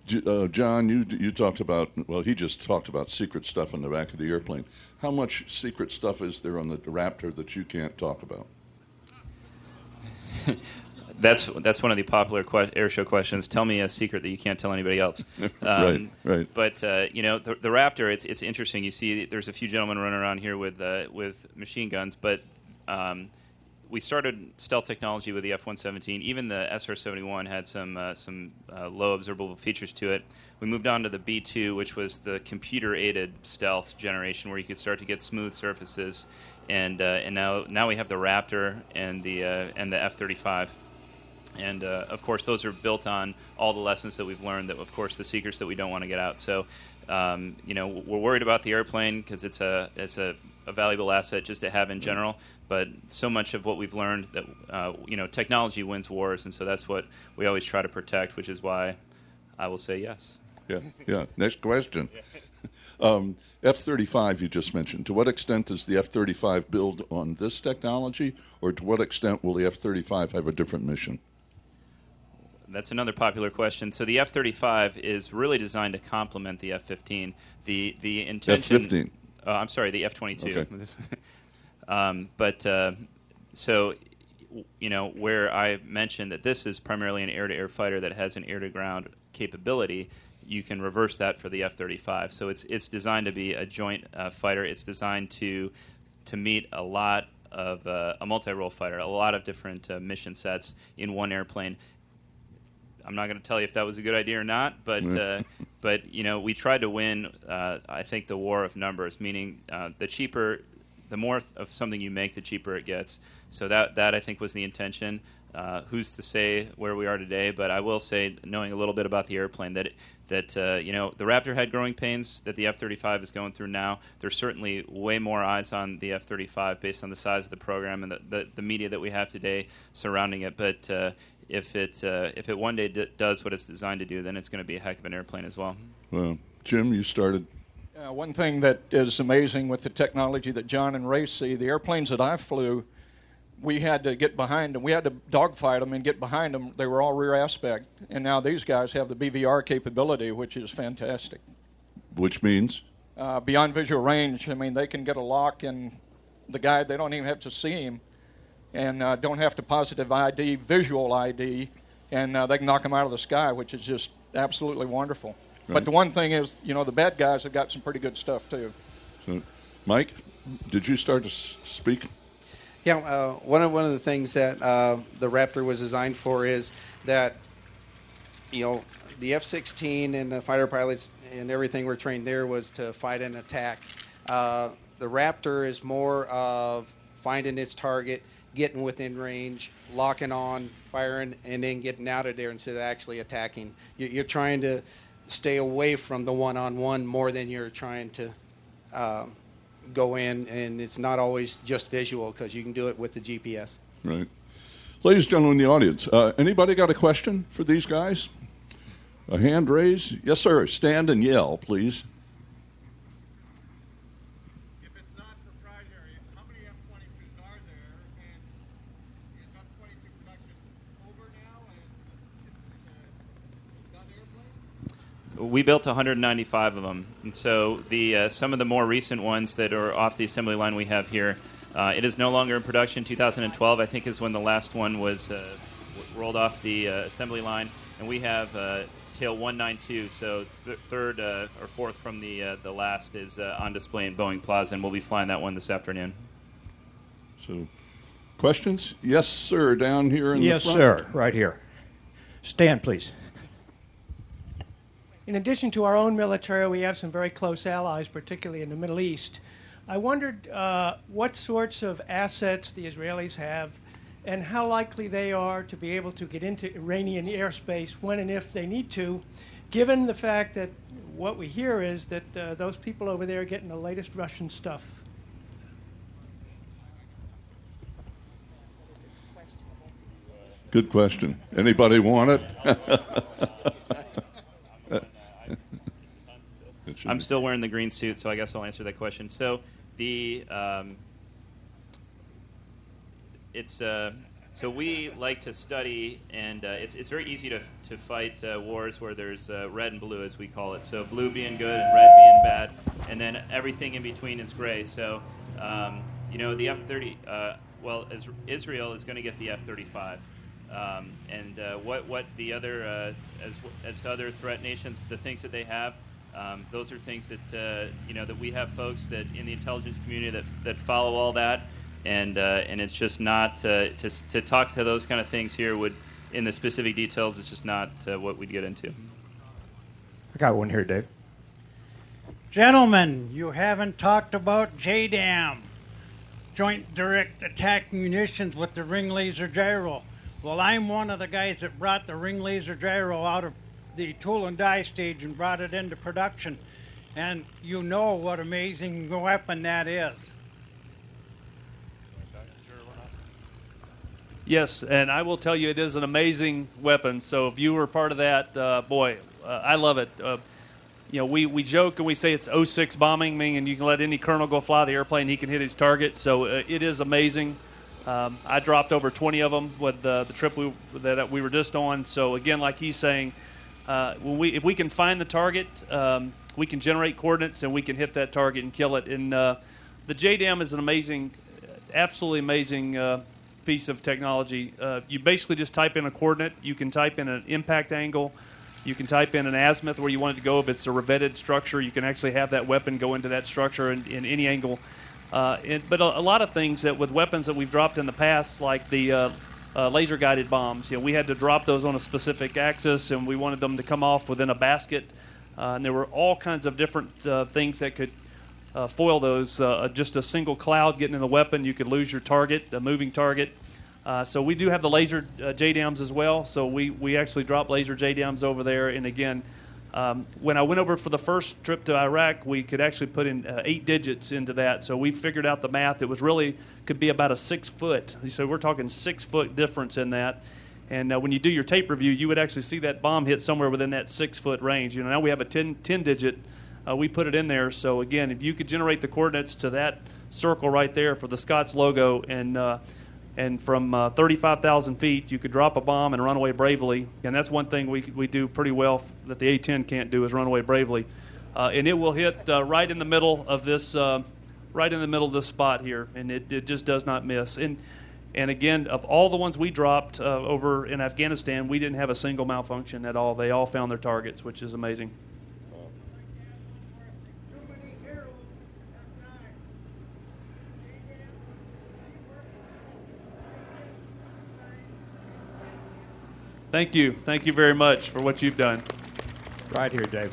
John, you talked about, well, he just talked about secret stuff in the back of the airplane. How much secret stuff is there on the Raptor that you can't talk about? That's one of the popular air show questions. Tell me a secret that you can't tell anybody else. Right. But the Raptor, it's interesting. You see, there's a few gentlemen running around here with machine guns, but we started stealth technology with the F-117. Even the SR-71 had some low observable features to it. We moved on to the B-2, which was the computer-aided stealth generation, where you could start to get smooth surfaces. And now we have the Raptor and the F-35. And, of course, those are built on all the lessons that we've learned, that, of course, the secrets that we don't want to get out. So, we're worried about the airplane because it's a valuable asset just to have in general. But so much of what we've learned that, technology wins wars. And so that's what we always try to protect, which is why I will say yes. Yeah. Next question. F-35 you just mentioned. To what extent does the F-35 build on this technology, or to what extent will the F-35 have a different mission? That's another popular question. So the F-35 is really designed to complement the F-15. The intention. F-15. I'm sorry, the F-22. Okay. So where I mentioned that this is primarily an air-to-air fighter that has an air-to-ground capability, you can reverse that for the F-35. So it's designed to be a joint fighter. It's designed to meet a lot of a multi-role fighter, a lot of different mission sets in one airplane. I'm not going to tell you if that was a good idea or not, but we tried to win. I think the war of numbers, meaning the more of something you make, the cheaper it gets. So that I think was the intention. Who's to say where we are today? But I will say, knowing a little bit about the airplane, that the Raptor had growing pains that the F-35 is going through now. There's certainly way more eyes on the F-35 based on the size of the program and the media that we have today surrounding it. But if it one day does what it's designed to do, then it's going to be a heck of an airplane as well. Well, Jim, you started. One thing that is amazing with the technology that John and Ray see, the airplanes that I flew, we had to get behind them. We had to dogfight them and get behind them. They were all rear aspect. And now these guys have the BVR capability, which is fantastic. Which means? Beyond visual range. I mean, they can get a lock, and the guy, they don't even have to see him, and don't have to positive ID, visual ID, and they can knock him out of the sky, which is just absolutely wonderful. Right. But the one thing is, the bad guys have got some pretty good stuff, too. So, Mike, did you start to speak? Yeah, one of the things that the Raptor was designed for is that, the F-16 and the fighter pilots and everything were trained there was to fight and attack. The Raptor is more of finding its target, getting within range, locking on, firing, and then getting out of there instead of actually attacking. You're trying to stay away from the one-on-one more than you're trying to go in, and it's not always just visual because you can do it with the GPS. Right. Ladies and gentlemen in the audience, anybody got a question for these guys? A hand raise? Yes, sir. Stand and yell, please. If it's not proprietary, how many F-22s are there, and is F-22 production over now, and it's a done airplane? We built 195 of them, and so some of the more recent ones that are off the assembly line we have here, it is no longer in production. 2012, I think, is when the last one was rolled off the assembly line, and we have tail 192, so third or fourth from the last is on display in Boeing Plaza, and we'll be flying that one this afternoon. So, questions? Yes, sir, down here in the front. Yes, sir, right here. Stand, please. In addition to our own military, we have some very close allies, particularly in the Middle East. I wondered what sorts of assets the Israelis have and how likely they are to be able to get into Iranian airspace when and if they need to, given the fact that what we hear is that those people over there are getting the latest Russian stuff. Good question. Anybody want it? I'm still wearing the green suit, so I guess I'll answer that question. So So we like to study, and it's very easy to fight wars where there's red and blue, as we call it. So blue being good and red being bad, and then everything in between is gray. So, the F-30, Israel is going to get the F-35. And what the other, as to other threat nations, the things that they have, those are things that, that we have folks that in the intelligence community that follow all that. And it's just not to talk to those kind of things here would in the specific details. It's just not what we'd get into. I got one here, Dave. Gentlemen, you haven't talked about JDAM, Joint Direct Attack Munitions with the ring laser gyro. Well, I'm one of the guys that brought the ring laser gyro out of the tool and die stage and brought it into production, and you know what amazing weapon that is. Yes, and I will tell you it is an amazing weapon. So if you were part of that, I love it. We joke and we say it's 06 bombing, meaning you can let any colonel go fly the airplane, he can hit his target. So it is amazing. I dropped over 20 of them with the trip that we were just on. So again, like he's saying, if we can find the target, we can generate coordinates and we can hit that target and kill it. And the JDAM is an amazing, absolutely amazing piece of technology. You basically just type in a coordinate. You can type in an impact angle. You can type in an azimuth where you want it to go. If it's a revetted structure, you can actually have that weapon go into that structure in any angle. But a lot of things that with weapons that we've dropped in the past, like the laser-guided bombs, we had to drop those on a specific axis, and we wanted them to come off within a basket. And there were all kinds of different things that could foil those. Just a single cloud getting in the weapon, you could lose your target, a moving target. So we do have the laser JDAMs as well. So we actually drop laser JDAMs over there. And again, when I went over for the first trip to Iraq, we could actually put in 8 digits into that. So we figured out the math. It was really could be about a 6 foot. So we're talking 6 foot difference in that. And when you do your tape review, you would actually see that bomb hit somewhere within that 6 foot range. Now we have a 10 digit. We put it in there. So again, if you could generate the coordinates to that circle right there for the Scott's logo, and from 35,000 feet, you could drop a bomb and run away bravely. And that's one thing we do pretty well that the A-10 can't do is run away bravely. And it will hit right in the middle of this, spot here, and it just does not miss. And again, of all the ones we dropped over in Afghanistan, we didn't have a single malfunction at all. They all found their targets, which is amazing. Thank you. Thank you very much for what you've done. Right here, Dave.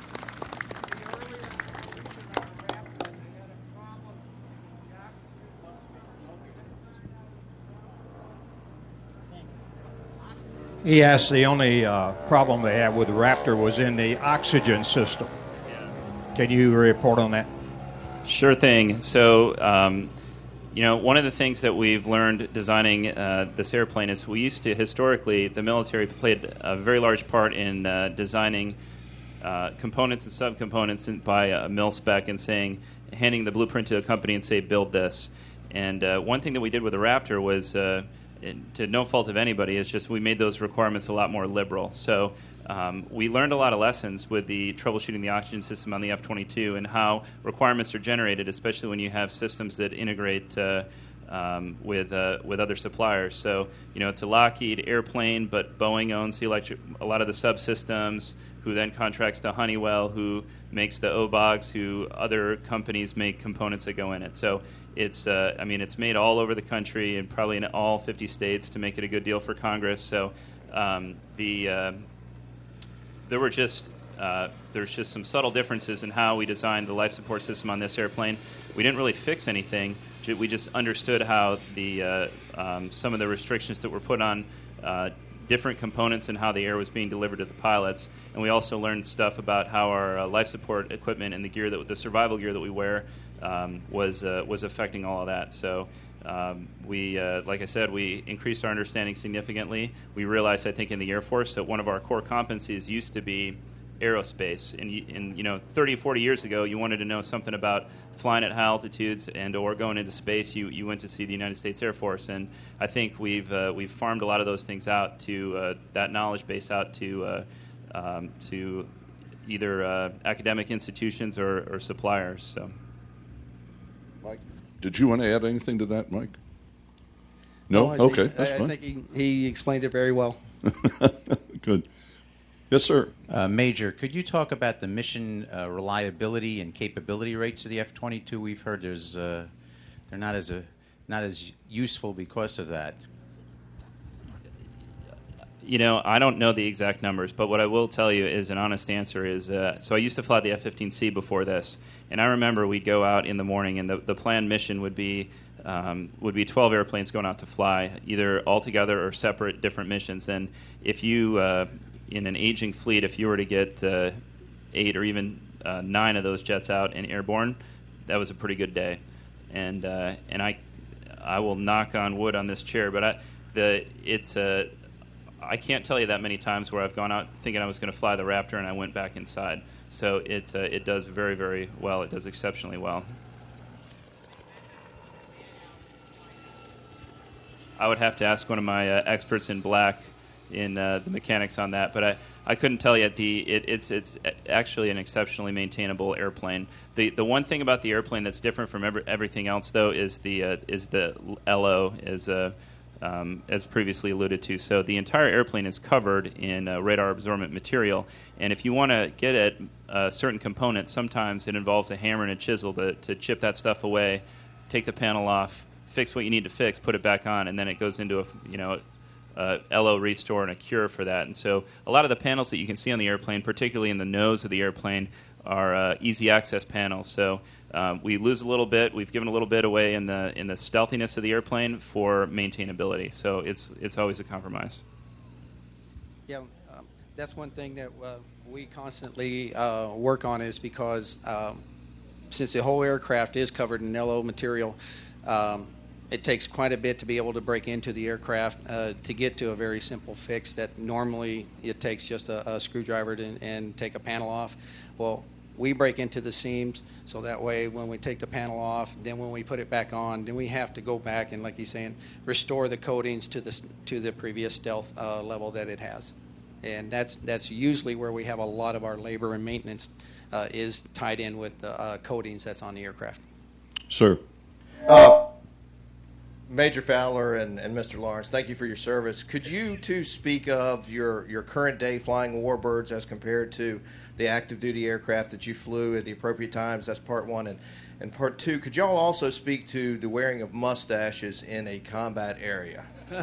He asked the only problem they had with the Raptor was in the oxygen system. Can you report on that? Sure thing. So, one of the things that we've learned designing this airplane is we used to, historically, the military played a very large part in designing components and subcomponents by mil spec and handing the blueprint to a company and say, build this. And one thing that we did with the Raptor was, to no fault of anybody, is just we made those requirements a lot more liberal. So we learned a lot of lessons with the troubleshooting the oxygen system on the F-22 and how requirements are generated, especially when you have systems that integrate with other suppliers. So, it's a Lockheed airplane, but Boeing owns a lot of the subsystems, who then contracts to Honeywell, who makes the OBOGs, who other companies make components that go in it. So it's made all over the country and probably in all 50 states to make it a good deal for Congress. So there's just some subtle differences in how we designed the life support system on this airplane. We didn't really fix anything. We just understood how some of the restrictions that were put on different components and how the air was being delivered to the pilots. And we also learned stuff about how our life support equipment and the survival gear that we wear was affecting all of that. So like I said, we increased our understanding significantly. We realized, I think, in the Air Force that one of our core competencies used to be aerospace. And 30 or 40 years ago, you wanted to know something about flying at high altitudes or going into space, you went to see the United States Air Force. And I think we've farmed a lot of those things out to that knowledge base out to either academic institutions or suppliers. So, Mike, did you want to add anything to that, Mike? No? Okay, that's fine. I think he explained it very well. Good. Yes, sir. Major, could you talk about the mission reliability and capability rates of the F-22? We've heard they're not as useful because of that. I don't know the exact numbers, but what I will tell you is an honest answer is, so I used to fly the F-15C before this, and I remember we'd go out in the morning, and the planned mission would be 12 airplanes going out to fly, either all together or separate different missions. And if you, in an aging fleet, if you were to get 8 or even 9 of those jets out and airborne, that was a pretty good day. And I will knock on wood on this chair, but I can't tell you that many times where I've gone out thinking I was going to fly the Raptor and I went back inside. So it does very, very well. It does exceptionally well. I would have to ask one of my experts in black in the mechanics on that, but I couldn't tell you. It's actually an exceptionally maintainable airplane. The one thing about the airplane that's different from everything else, though, is the LO, as previously alluded to. So the entire airplane is covered in radar absorbent material, and if you want to get at certain components, sometimes it involves a hammer and a chisel to chip that stuff away, take the panel off, fix what you need to fix, put it back on, and then it goes into a LO restore and a cure for that. And so a lot of the panels that you can see on the airplane, particularly in the nose of the airplane, are easy access panels. So we lose a little bit. We've given a little bit away in the stealthiness of the airplane for maintainability. So it's always a compromise. Yeah, that's one thing that we constantly work on, is because since the whole aircraft is covered in LO material, it takes quite a bit to be able to break into the aircraft to get to a very simple fix that normally it takes just a screwdriver and take a panel off. Well, we break into the seams, so that way when we take the panel off, then when we put it back on, then we have to go back and, like he's saying, restore the coatings to the previous stealth level that it has. And that's usually where we have a lot of our labor and maintenance is tied in with the coatings that's on the aircraft. Sir. Major Fowler and Mr. Lawrence, thank you for your service. Could you two speak of your current day flying warbirds as compared to the active duty aircraft that you flew at the appropriate times? That's part one. And part two, could y'all also speak to the wearing of mustaches in a combat area?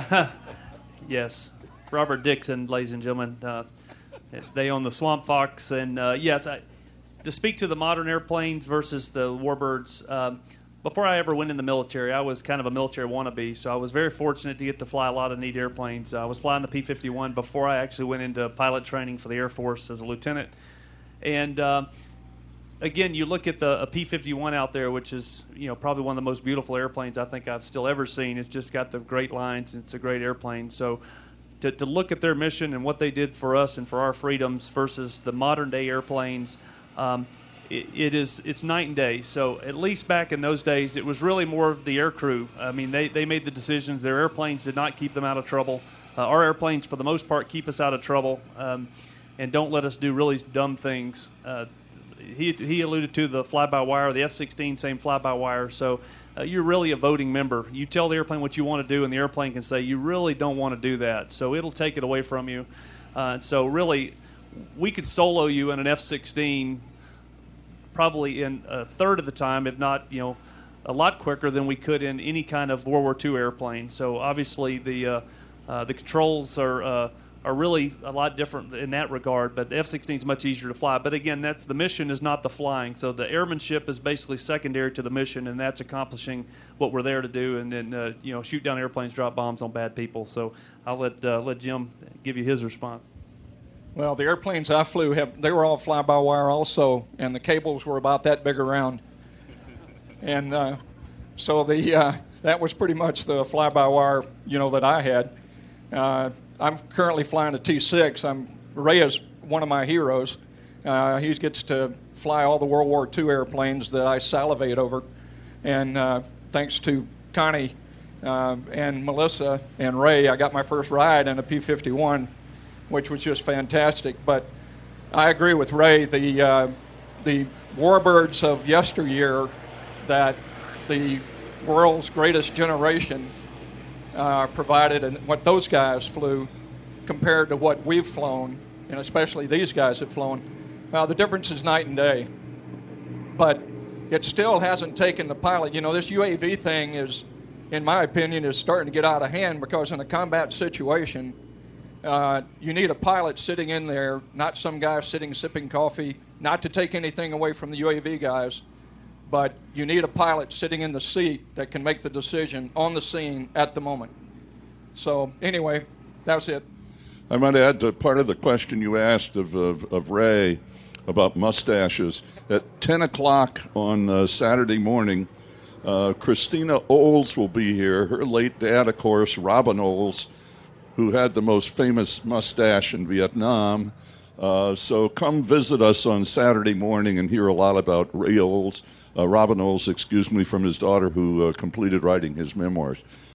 Yes. Robert Dixon, ladies and gentlemen. They own the Swamp Fox. And yes, to speak to the modern airplanes versus the warbirds, before I ever went in the military, I was kind of a military wannabe, so I was very fortunate to get to fly a lot of neat airplanes. I was flying the P-51 before I actually went into pilot training for the Air Force as a lieutenant. And again, you look at a P-51 out there, which is probably one of the most beautiful airplanes I think I've still ever seen. It's just got the great lines. It's a great airplane. So to look at their mission and what they did for us and for our freedoms versus the modern-day airplanes, it's night and day. So at least back in those days, it was really more of the air crew. I mean, they made the decisions. Their airplanes did not keep them out of trouble. Our airplanes, for the most part, keep us out of trouble and don't let us do really dumb things. He alluded to the fly-by-wire. The F-16, same fly-by-wire. So you're really a voting member. You tell the airplane what you want to do, and the airplane can say, you really don't want to do that. So it'll take it away from you. So really, we could solo you in an F-16 probably in a third of the time, if not, a lot quicker than we could in any kind of World War II airplane. So obviously the controls are really a lot different in that regard, but the F-16 is much easier to fly. But again, the mission is not the flying. So the airmanship is basically secondary to the mission, and that's accomplishing what we're there to do, and then shoot down airplanes, drop bombs on bad people. So I'll let Jim give you his response. Well, the airplanes I flew, they were all fly-by-wire also, and the cables were about that big around. And so that was pretty much the fly-by-wire, that I had. I'm currently flying a T-6. Ray is one of my heroes. He gets to fly all the World War II airplanes that I salivate over. And thanks to Connie and Melissa and Ray, I got my first ride in a P-51, which was just fantastic. But I agree with Ray. The warbirds of yesteryear that the world's greatest generation provided and what those guys flew compared to what we've flown, and especially these guys have flown, the difference is night and day. But it still hasn't taken the pilot. You know, this UAV thing is, in my opinion, is starting to get out of hand because in a combat situation, you need a pilot sitting in there, not some guy sitting sipping coffee, not to take anything away from the UAV guys, but you need a pilot sitting in the seat that can make the decision on the scene at the moment. So anyway, that's it. I might add to part of the question you asked of Ray about mustaches. At 10 o'clock on Saturday morning, Christina Oles will be here. Her late dad, of course, Robin Oles, who had the most famous mustache in Vietnam. So come visit us on Saturday morning and hear a lot about Ray Oles, Robin Oles, from his daughter who completed writing his memoirs.